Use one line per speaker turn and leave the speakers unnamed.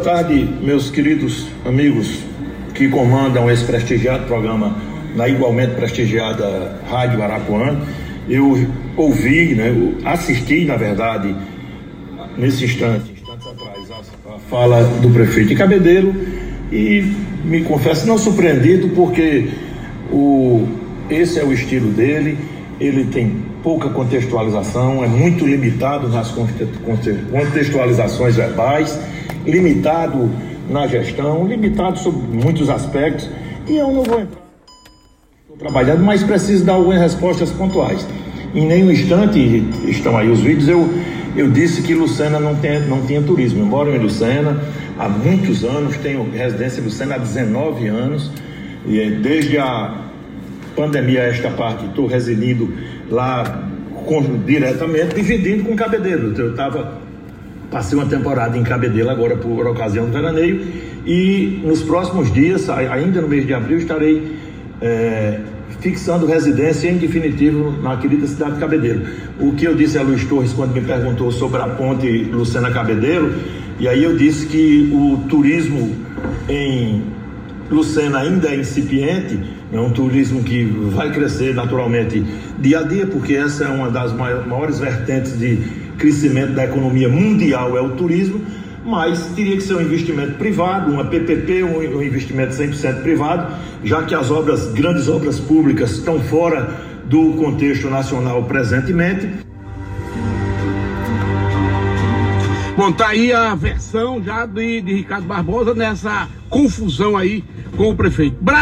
tarde, meus queridos amigos que comandam esse prestigiado programa na igualmente prestigiada Rádio Arapuã. Eu ouvi, assisti, na verdade, instantes atrás, a fala do prefeito de Cabedelo e me confesso não surpreendido, porque esse é o estilo dele. Ele tem pouca contextualização, é muito limitado nas contextualizações verbais, limitado na gestão, limitado sobre muitos aspectos, e eu não vou entrar. Estou trabalhando, mas preciso dar algumas respostas pontuais. Em nenhum instante, estão aí os vídeos, eu disse que Lucena não tinha turismo. Eu moro em Lucena há muitos anos, tenho residência em Lucena há 19 anos, e desde a pandemia esta parte estou residindo lá diretamente, dividindo com Cabedelo. Passei uma temporada em Cabedelo agora por ocasião do veraneio, e nos próximos dias, ainda no mês de abril, estarei fixando residência em definitivo na querida cidade de Cabedelo. O que eu disse a Luiz Torres quando me perguntou sobre a ponte Lucena-Cabedelo, e aí eu disse que o turismo em Lucena ainda é incipiente, é um turismo que vai crescer naturalmente dia a dia, porque essa é uma das maiores vertentes de crescimento da economia mundial, é o turismo, mas teria que ser um investimento privado, uma PPP, um investimento 100% privado, já que as grandes obras públicas estão fora do contexto nacional presentemente.
Bom, tá aí a versão já de Ricardo Barbosa nessa confusão aí com o prefeito.